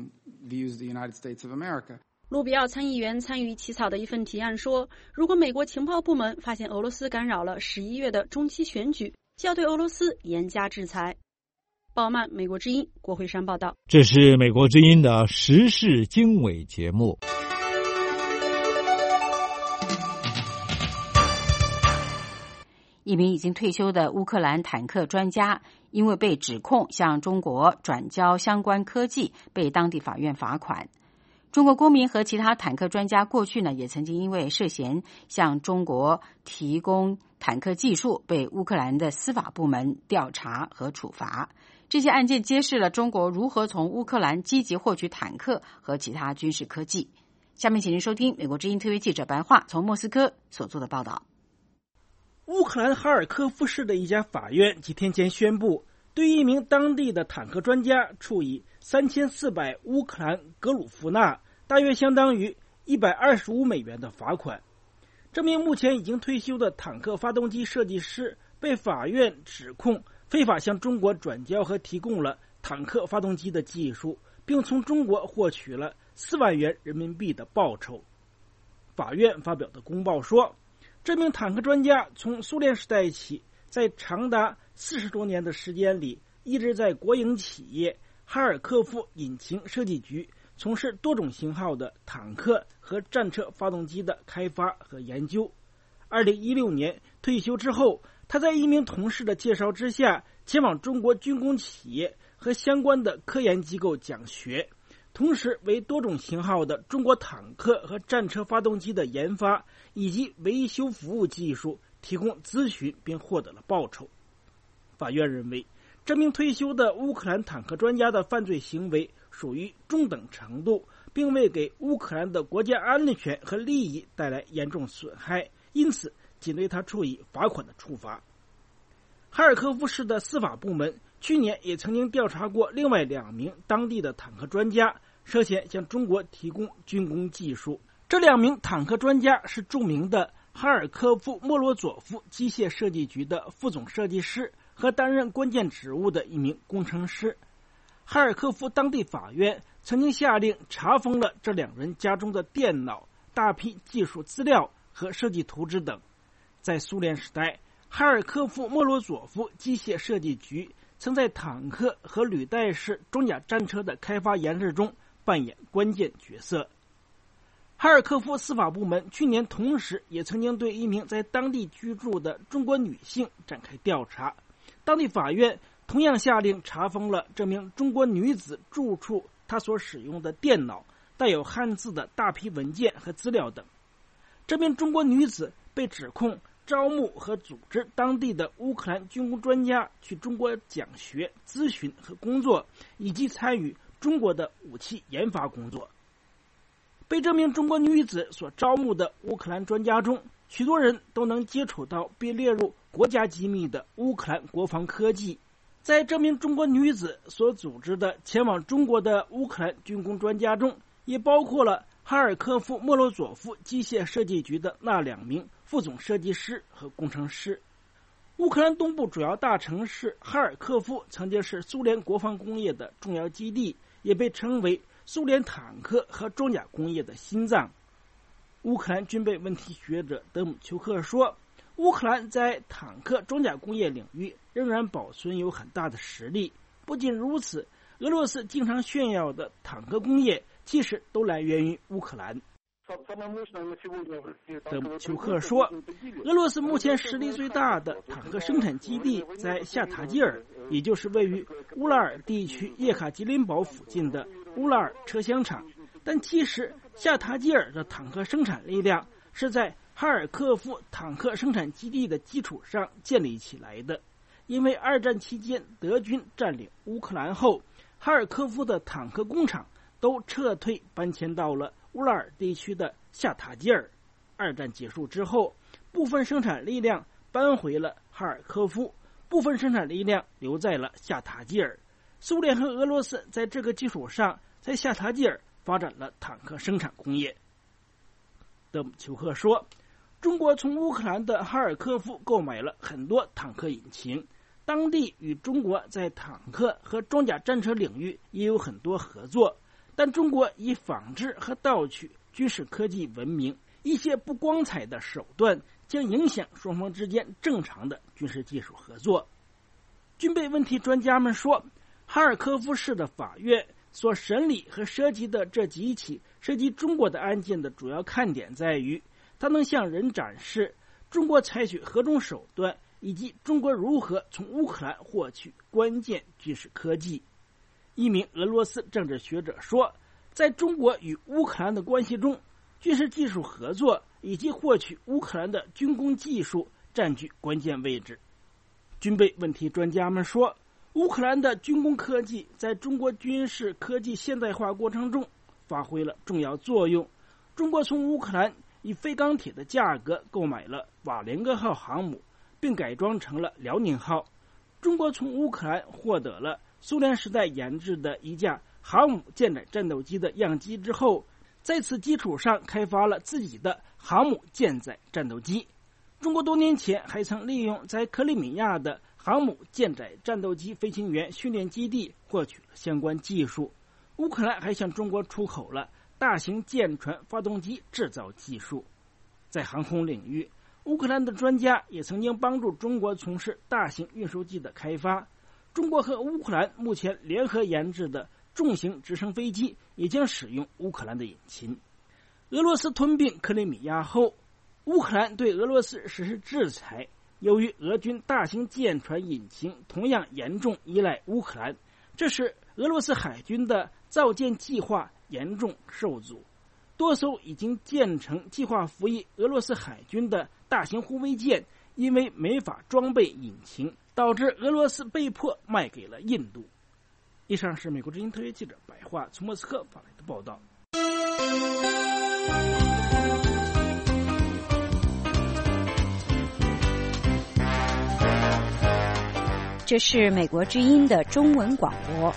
路比奥参议员参与起草的一份提案说，如果美国情报部门发现俄罗斯干扰了十一月的中期选举，就要对俄罗斯严加制裁。鲍曼，美国之音，国会山报道。 这是美国之音的时事经纬节目。 一名已经退休的乌克兰坦克专家，因为被指控向中国转交相关科技，被当地法院罚款。中国公民和其他坦克专家过去呢，也曾经因为涉嫌向中国提供坦克技术，被乌克兰的司法部门调查和处罚。 这些案件揭示了中国如何从乌克兰积极获取坦克和其他军事科技。下面请您收听美国之音特约记者白桦从莫斯科所做的报道。 乌克兰哈尔科夫市的一家法院几天前宣布，对一名当地的坦克专家处以三千四百乌克兰格鲁夫纳，大约相当于一百二十五美元的罚款。这名目前已经退休的坦克发动机设计师被法院指控非法向中国转交和提供了坦克发动机的技术，并从中国获取了四万元人民币的报酬。法院发表的公报说，这名坦克专家从苏联时代起，在长达四十多年的时间里，一直在国营企业哈尔科夫引擎设计局从事多种型号的坦克和战车发动机的开发和研究。二零一六年退休之后，他在一名同事的介绍之下，前往中国军工企业和相关的科研机构讲学，同时为多种型号的中国坦克和战车发动机的研发以及维修服务技术提供咨询，并获得了报酬。法院认为，这名退休的乌克兰坦克专家的犯罪行为属于中等程度，并未给乌克兰的国家安全和利益带来严重损害，因此仅对他处以罚款的处罚。哈尔科夫市的司法部门去年也曾经调查过另外两名当地的坦克专家涉嫌向中国提供军工技术。这两名坦克专家是著名的哈尔科夫莫罗佐夫机械设计局的副总设计师和担任关键职务的一名工程师。哈尔科夫当地法院曾经下令查封了这两人家中的电脑、大批技术资料和设计图纸等。在苏联时代，哈尔科夫莫罗佐夫机械设计局曾在坦克和履带式装甲战车的开发研制中扮演关键角色。哈尔科夫司法部门去年同时也曾经对一名在当地居住的中国女性展开调查，当地法院同样下令查封了这名中国女子住处她所使用的电脑、带有汉字的大批文件和资料等。这名中国女子被指控招募和组织当地的乌克兰军工专家去中国讲学、咨询和工作，以及参与中国的武器研发工作。被这名中国女子所招募的乌克兰专家中，许多人都能接触到被列入国家机密的乌克兰国防科技。在这名中国女子所组织的前往中国的乌克兰军工专家中，也包括了哈尔科夫莫罗佐夫机械设计局的那两名副总设计师和工程师。乌克兰东部主要大城市哈尔科夫曾经是苏联国防工业的重要基地，也被称为苏联坦克和装甲工业的心脏。乌克兰军备问题学者德姆丘克说，乌克兰在坦克装甲工业领域仍然保存有很大的实力。不仅如此，俄罗斯经常炫耀的坦克工业其实都来源于乌克兰。德姆丘克说，俄罗斯目前实力最大的坦克生产基地在夏塔基尔，也就是位于乌拉尔地区叶卡捷琳堡附近的乌拉尔车厢厂。但其实夏塔基尔的坦克生产力量是在哈尔科夫坦克生产基地的基础上建立起来的。因为二战期间德军占领乌克兰后，哈尔科夫的坦克工厂都撤退搬迁到了乌拉尔地区的夏塔基尔。二战结束之后，部分生产力量搬回了哈尔科夫，部分生产力量留在了夏塔基尔。苏联和俄罗斯在这个基础上在夏塔基尔发展了坦克生产工业。德姆丘克说，中国从乌克兰的哈尔科夫购买了很多坦克引擎，当地与中国在坦克和装甲战车领域也有很多合作，但中国以仿制和盗取军事科技闻名，一些不光彩的手段将影响双方之间正常的军事技术合作。军备问题专家们说，哈尔科夫市的法院所审理和涉及的这几起涉及中国的案件的主要看点在于，它能向人展示中国采取何种手段，以及中国如何从乌克兰获取关键军事科技。一名俄罗斯政治学者说，在中国与乌克兰的关系中，军事技术合作以及获取乌克兰的军工技术占据关键位置。军备问题专家们说，乌乌克兰的军工科技在中国军事科技现代化过程中发挥了重要作用。中国从乌克兰以非钢铁的价格购买了瓦良格号航母，并改装成了辽宁号。中国从乌克兰获得了苏联时代研制的一架航母舰载战斗机的样机之后，在此基础上开发了自己的航母舰载战斗机。中国多年前还曾利用在克里米亚的航母舰载战斗机飞行员训练基地获取了相关技术。乌克兰还向中国出口了大型舰船发动机制造技术。在航空领域，乌克兰的专家也曾经帮助中国从事大型运输机的开发。中国和乌克兰目前联合研制的重型直升飞机也将使用乌克兰的引擎。俄罗斯吞并克里米亚后，乌克兰对俄罗斯实施制裁。由于俄军大型舰船引擎同样严重依赖乌克兰，这使俄罗斯海军的造舰计划严重受阻。多艘已经建成计划服役俄罗斯海军的大型护卫舰因为没法装备引擎，导致俄罗斯被迫卖给了印度。以上是美国之音特约记者白桦从莫斯科发来的报道。 这是美国之音的中文广播。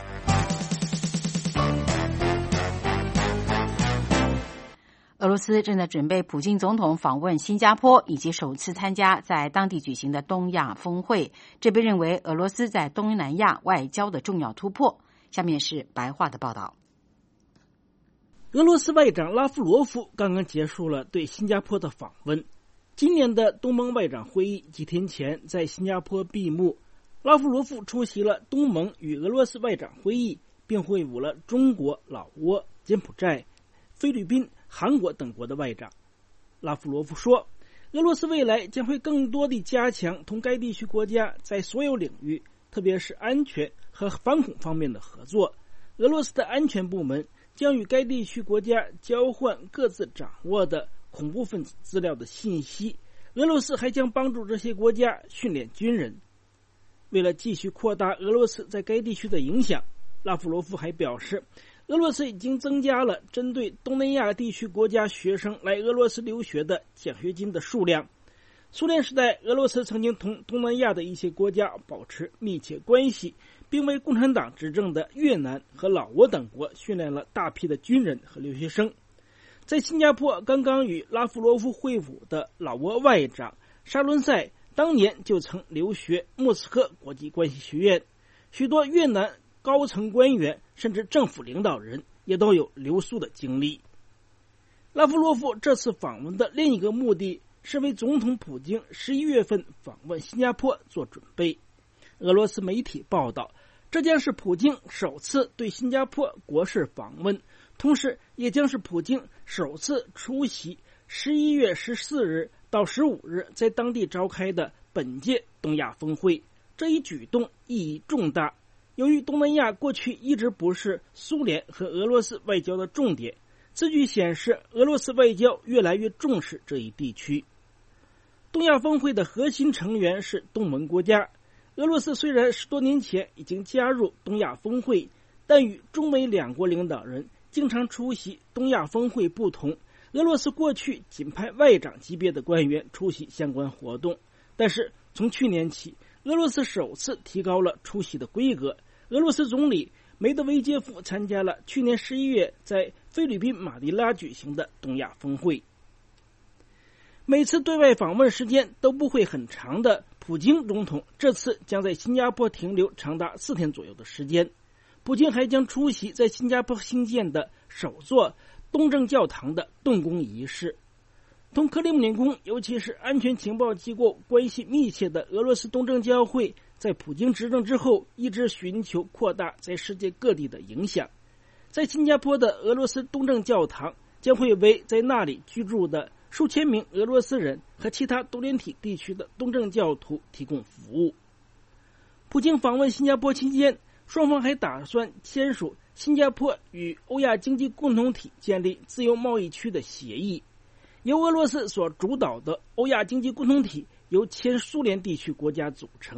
俄罗斯正在准备普京总统访问新加坡，以及首次参加在当地举行的东亚峰会，这被认为俄罗斯在东南亚外交的重要突破。下面是白桦的报道。 俄罗斯外长拉夫罗夫刚刚结束了对新加坡的访问。今年的东盟外长会议几天前在新加坡闭幕，拉夫罗夫出席了东盟与俄罗斯外长会议，并会晤了中国、老挝、柬埔寨、菲律宾、韩国等国的外长。拉夫罗夫说，俄罗斯未来将会更多地加强同该地区国家在所有领域，特别是安全和反恐方面的合作。俄罗斯的安全部门将与该地区国家交换各自掌握的恐怖分子资料的信息。俄罗斯还将帮助这些国家训练军人。为了继续扩大俄罗斯在该地区的影响，拉夫罗夫还表示，俄罗斯已经增加了针对东南亚地区国家学生来俄罗斯留学的奖学金的数量。苏联时代，俄罗斯曾经同东南亚的一些国家保持密切关系，并为共产党执政的越南和老挝等国训练了大批的军人和留学生。在新加坡刚刚与拉夫罗夫会晤的老挝外长沙伦塞当年就曾留学莫斯科国际关系学院，许多越南高层官员甚至政府领导人也都有留苏的经历。拉夫罗夫这次访问的另一个目的是为总统普京十一月份访问新加坡做准备。俄罗斯媒体报道，这将是普京首次对新加坡国事访问，同时也将是普京首次出席十一月十四日到十五日在当地召开的本届东亚峰会。这一举动意义重大，由于东南亚过去一直不是苏联和俄罗斯外交的重点，此举显示俄罗斯外交越来越重视这一地区。东亚峰会的核心成员是东盟国家。俄罗斯虽然十多年前已经加入东亚峰会，但与中美两国领导人经常出席东亚峰会不同，俄罗斯过去仅派外长级别的官员出席相关活动。但是从去年起，俄罗斯首次提高了出席的规格。俄罗斯总理梅德韦杰夫参加了去年十一月在菲律宾马尼拉举行的东亚峰会。每次对外访问时间都不会很长的普京总统这次将在新加坡停留长达四天左右的时间。普京还将出席在新加坡兴建的首座东正教堂的动工仪式。同克里姆林宫，尤其是安全情报机构关系密切的俄罗斯东正教会，在普京执政之后一直寻求扩大在世界各地的影响。在新加坡的俄罗斯东正教堂将会为在那里居住的数千名俄罗斯人和其他多联体地区的东正教徒提供服务。普京访问新加坡期间，双方还打算签署新加坡与欧亚经济共同体建立自由贸易区的协议。由俄罗斯所主导的欧亚经济共同体由前苏联地区国家组成，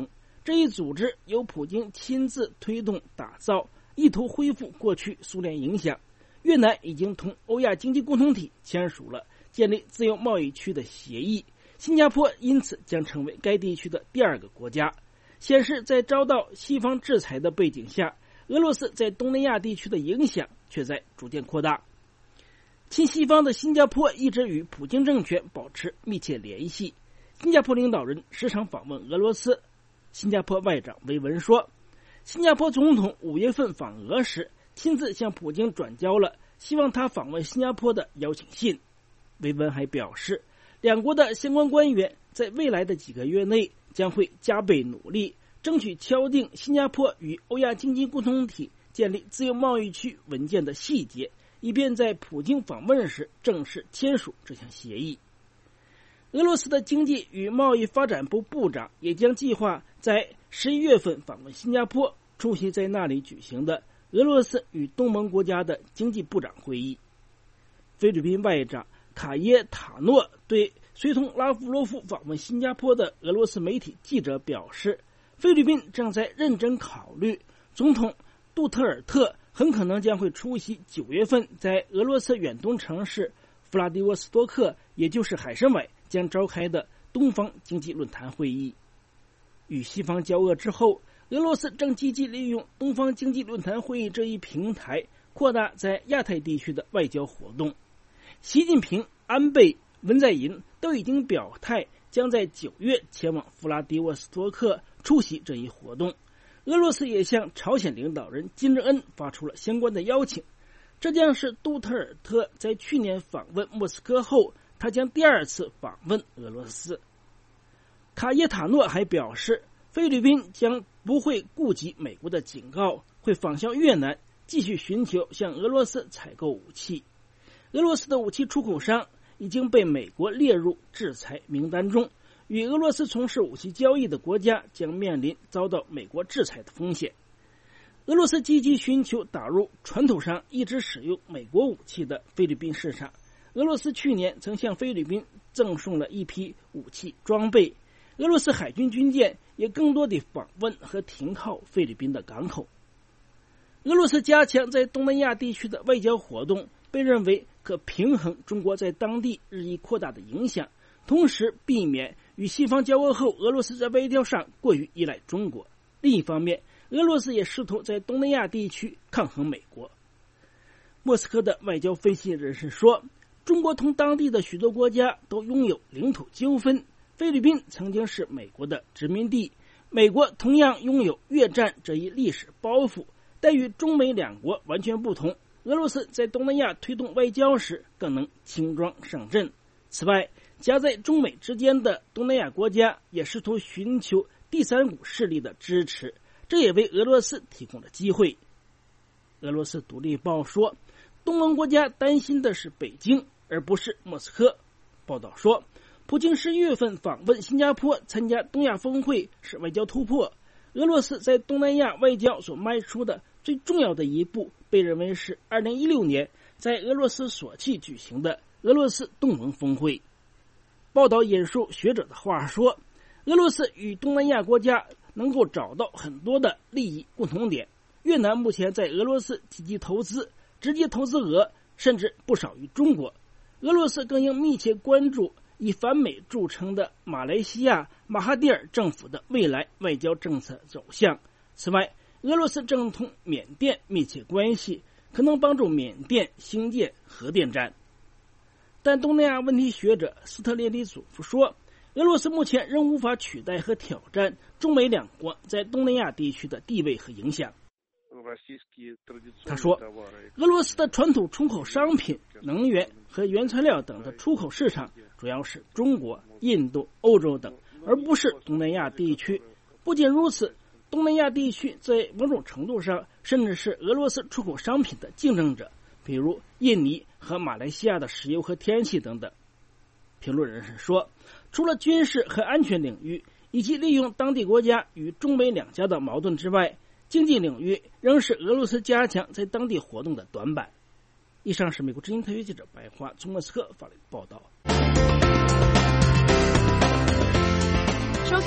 这一组织由普京亲自推动打造，意图恢复过去苏联影响。越南已经同欧亚经济共同体签署了建立自由贸易区的协议，新加坡因此将成为该地区的第二个国家，显示在遭到西方制裁的背景下，俄罗斯在东南亚地区的影响却在逐渐扩大。亲西方的新加坡一直与普京政权保持密切联系，新加坡领导人时常访问俄罗斯。新加坡外长维文说，新加坡总统五月份访俄时亲自向普京转交了希望他访问新加坡的邀请信。维文还表示，两国的相关官员在未来的几个月内将会加倍努力，争取敲定新加坡与欧亚经济共同体建立自由贸易区文件的细节，以便在普京访问时正式签署这项协议。俄罗斯的经济与贸易发展部部长也将计划在十一月份访问新加坡，出席在那里举行的俄罗斯与东盟国家的经济部长会议。菲律宾外长卡耶塔诺对随同拉夫罗夫访问新加坡的俄罗斯媒体记者表示，菲律宾正在认真考虑总统杜特尔特很可能将会出席九月份在俄罗斯远东城市弗拉迪沃斯托克，也就是海参崴将召开的东方经济论坛会议。与西方交恶之后，俄罗斯正积极利用东方经济论坛会议这一平台，扩大在亚太地区的外交活动。习近平、安倍、文在寅都已经表态，将在九月前往弗拉迪沃斯托克出席这一活动。俄罗斯也向朝鲜领导人金正恩发出了相关的邀请。这将是杜特尔特在去年访问莫斯科后，他将第二次访问俄罗斯。卡耶塔诺还表示，菲律宾将不会顾及美国的警告，会仿效越南，继续寻求向俄罗斯采购武器。俄罗斯的武器出口商已经被美国列入制裁名单中，与俄罗斯从事武器交易的国家将面临遭到美国制裁的风险。俄罗斯积极寻求打入传统上一直使用美国武器的菲律宾市场。俄罗斯去年曾向菲律宾赠送了一批武器装备，俄罗斯海军军舰也更多地访问和停靠菲律宾的港口。俄罗斯加强在东南亚地区的外交活动，被认为可平衡中国在当地日益扩大的影响，同时避免与西方交恶后俄罗斯在外交上过于依赖中国。另一方面，俄罗斯也试图在东南亚地区抗衡美国。莫斯科的外交分析人士说，中国同当地的许多国家都拥有领土纠纷，菲律宾曾经是美国的殖民地，美国同样拥有越战这一历史包袱，但与中美两国完全不同，俄罗斯在东南亚推动外交时更能轻装上阵。此外，夹在中美之间的东南亚国家也试图寻求第三股势力的支持，这也为俄罗斯提供了机会。俄罗斯独立报说，东盟国家担心的是北京，而不是莫斯科。报道说，普京十一月份访问新加坡参加东亚峰会是外交突破。俄罗斯在东南亚外交所迈出的最重要的一步，被认为是二零一六年在俄罗斯索契举行的俄罗斯东盟峰会。报道引述学者的话说，俄罗斯与东南亚国家能够找到很多的利益共同点。越南目前在俄罗斯积极投资，直接投资额甚至不少于中国。俄罗斯更应密切关注以反美著称的马来西亚马哈蒂尔政府的未来外交政策走向。此外，俄罗斯正同缅甸密切关系，可能帮助缅甸兴建核电站。但东南亚问题学者斯特列里祖夫说，俄罗斯目前仍无法取代和挑战中美两国在东南亚地区的地位和影响。他说，俄罗斯的传统出口商品、能源和原材料等的出口市场主要是中国、印度、欧洲等，而不是东南亚地区。不仅如此，东南亚地区在某种程度上甚至是俄罗斯出口商品的竞争者，比如印尼和马来西亚的石油和天然气等等。评论人士说，除了军事和安全领域以及利用当地国家与中美两家的矛盾之外，经济领域仍是俄罗斯加强在当地活动的短板。以上是美国之音特约记者白华从莫斯科发来的报道。 收看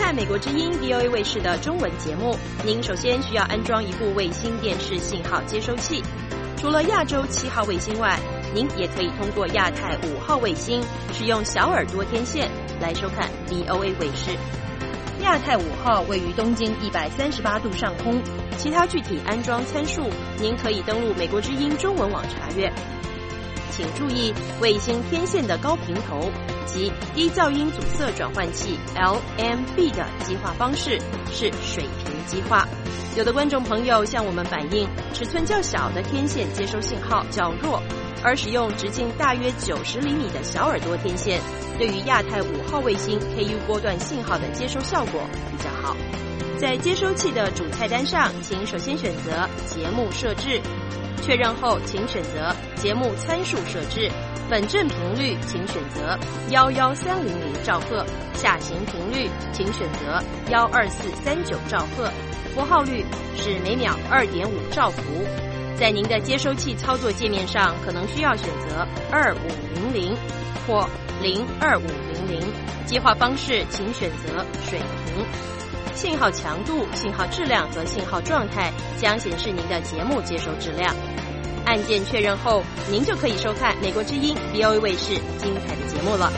看美国之音 V O A 卫视的中文节目，您首先需要安装一部卫星电视信号接收器。除了亚洲七号卫星外，您也可以通过亚太五号卫星使用小耳朵天线来收看 V O A 卫视。亚太五号位于东经一百三十八度上空，其他具体安装参数您可以登录美国之音中文网查阅。请注意，卫星天线的高频头及低噪音阻塞转换器 L M B 的激化方式是水平激化。有的观众朋友向我们反映，尺寸较小的天线接收信号较弱，而使用直径大约九十厘米的小耳朵天线，对于亚太五号卫星 K U 波段信号的接收效果比较好。在接收器的主菜单上，请首先选择节目设置，确认后请选择节目参数设置，本振频率请选择一一三零零兆赫，下行频率请选择一二四三九兆赫，拨号率是每秒 二点五兆伏。在您的接收器操作界面上，可能需要选择二五零零或零二五零零，接话方式请选择水平。信号强度、信号质量和信号状态将显示您的节目接收质量。按键确认后，您就可以收看美国之音 V O A 卫视精彩的节目了。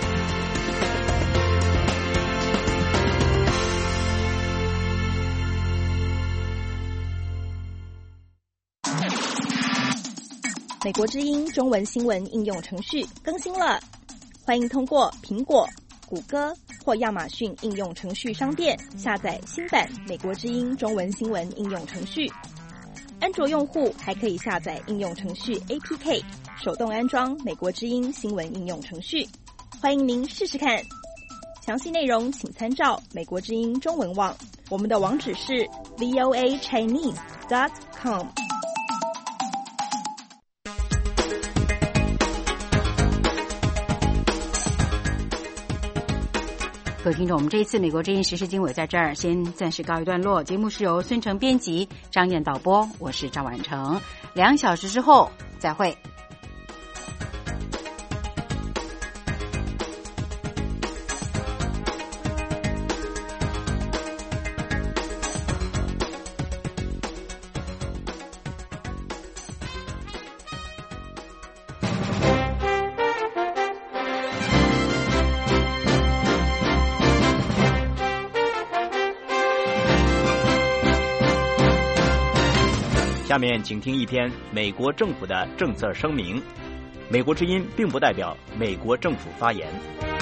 美国之音中文新闻应用程序更新了，欢迎通过苹果、谷歌或亚马逊应用程序商店下载新版美国之音中文新闻应用程序。安卓用户还可以下载应用程序 A P K， 手动安装美国之音新闻应用程序。欢迎您试试看。详细内容请参照美国之音中文网，我们的网址是 v o a chinese dot com。 各位听众，我们这一次美国之音时事经纬在这儿先暂时告一段落。节目是由孙成编辑，张燕导播，我是赵婉成。两小时之后再会。 下面请听一篇美国政府的政策声明。美国之音并不代表美国政府发言。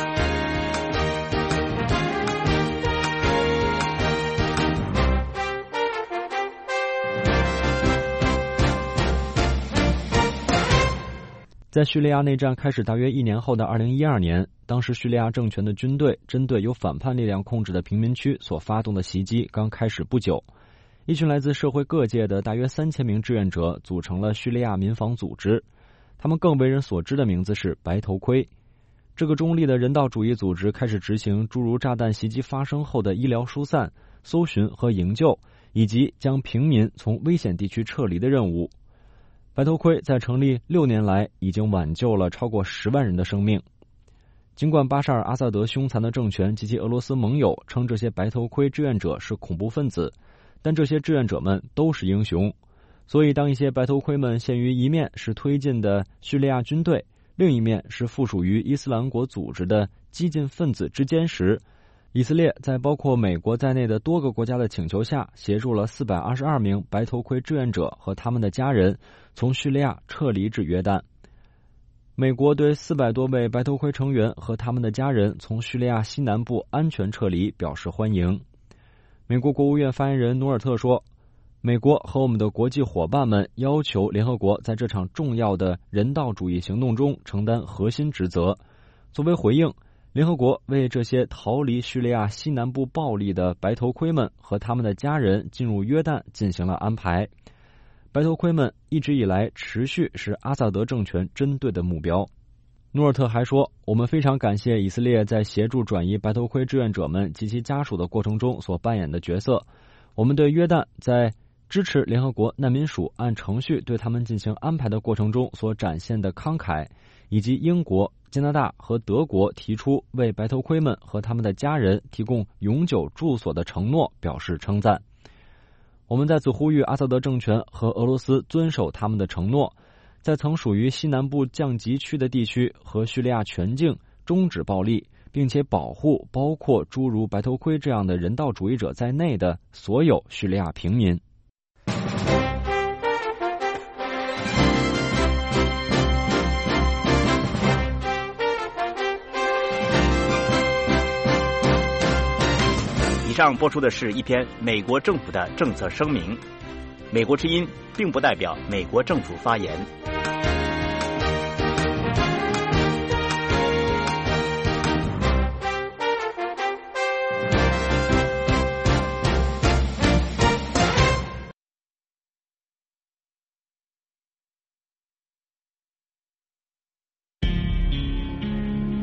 在叙利亚内战开始大约一年后的二零一二年，当时叙利亚政权的军队针对由反叛力量控制的平民区所发动的袭击刚开始不久。一群来自社会各界的大约三千名志愿者组成了叙利亚民防组织，他们更为人所知的名字是白头盔。这个中立的人道主义组织开始执行诸如炸弹袭击发生后的医疗疏散、搜寻和营救，以及将平民从危险地区撤离的任务。白头盔在成立六年来已经挽救了超过十万人的生命。尽管巴沙尔·阿萨德凶残的政权及其俄罗斯盟友称这些白头盔志愿者是恐怖分子，但这些志愿者们都是英雄，所以当一些白头盔们陷于一面是推进的叙利亚军队，另一面是附属于伊斯兰国组织的激进分子之间时，以色列在包括美国在内的多个国家的请求下，协助了四百二十二名白头盔志愿者和他们的家人从叙利亚撤离至约旦。美国对四百多位白头盔成员和他们的家人从叙利亚西南部安全撤离表示欢迎。美国国务院发言人努尔特说，美国和我们的国际伙伴们要求联合国在这场重要的人道主义行动中承担核心职责。作为回应，联合国为这些逃离叙利亚西南部暴力的白头盔们和他们的家人进入约旦进行了安排。白头盔们一直以来持续是阿萨德政权针对的目标。努尔特还说，我们非常感谢以色列在协助转移白头盔志愿者们及其家属的过程中所扮演的角色。我们对约旦在支持联合国难民署按程序对他们进行安排的过程中所展现的慷慨， 以及英国、加拿大和德国提出为白头盔们和他们的家人提供永久住所的承诺表示称赞。我们在此呼吁阿萨德政权和俄罗斯遵守他们的承诺，在曾属于西南部降级区的地区和叙利亚全境终止暴力，并且保护包括诸如白头盔这样的人道主义者在内的所有叙利亚平民。 以上播出的是一篇美国政府的政策声明。美国之音并不代表美国政府发言。